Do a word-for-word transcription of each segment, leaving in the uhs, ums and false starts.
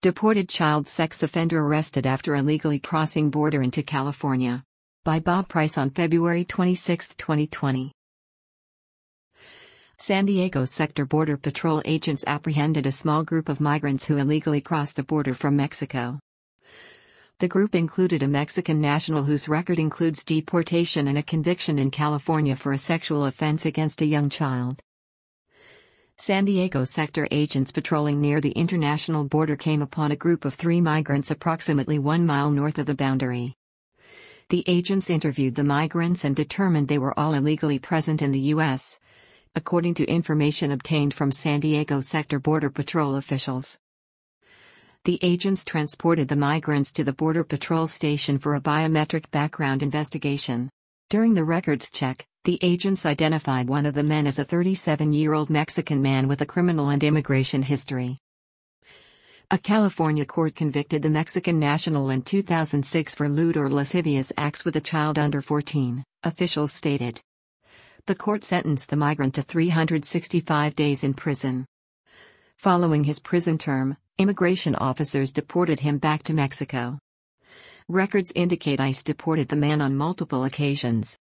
Deported child sex offender arrested after illegally crossing border into California. By Bob Price on February twenty-sixth, twenty twenty. San Diego Sector Border Patrol agents apprehended a small group of migrants who illegally crossed the border from Mexico. The group included a Mexican national whose record includes deportation and a conviction in California for a sexual offense against a young child. San Diego sector agents patrolling near the international border came upon a group of three migrants approximately one mile north of the boundary. The agents interviewed the migrants and determined they were all illegally present in the U S, according to information obtained from San Diego Sector Border Patrol officials. The agents transported the migrants to the Border Patrol station for a biometric background investigation. During the records check, the agents identified one of the men as a thirty-seven-year-old Mexican man with a criminal and immigration history. A California court convicted the Mexican national in two thousand six for lewd or lascivious acts with a child under fourteen, officials stated. The court sentenced the migrant to three hundred sixty-five days in prison. Following his prison term, immigration officers deported him back to Mexico. Records indicate ICE deported the man on multiple occasions.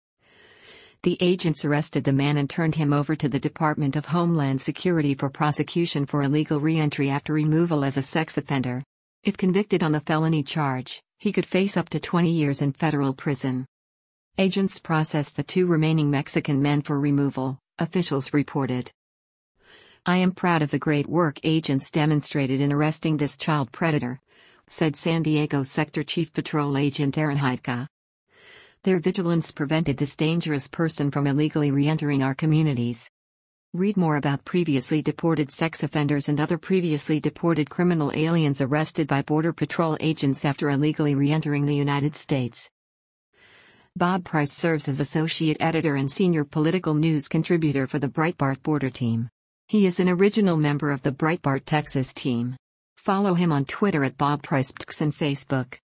The agents arrested the man and turned him over to the Department of Homeland Security for prosecution for illegal re-entry after removal as a sex offender. If convicted on the felony charge, he could face up to twenty years in federal prison. Agents processed the two remaining Mexican men for removal, officials reported. "I am proud of the great work agents demonstrated in arresting this child predator," said San Diego Sector Chief Patrol Agent Aaron Heidka. "Their vigilance prevented this dangerous person from illegally re-entering our communities." Read more about previously deported sex offenders and other previously deported criminal aliens arrested by Border Patrol agents after illegally re-entering the United States. Bob Price serves as associate editor and senior political news contributor for the Breitbart Border Team. He is an original member of the Breitbart Texas team. Follow him on Twitter at Bob Price and Facebook.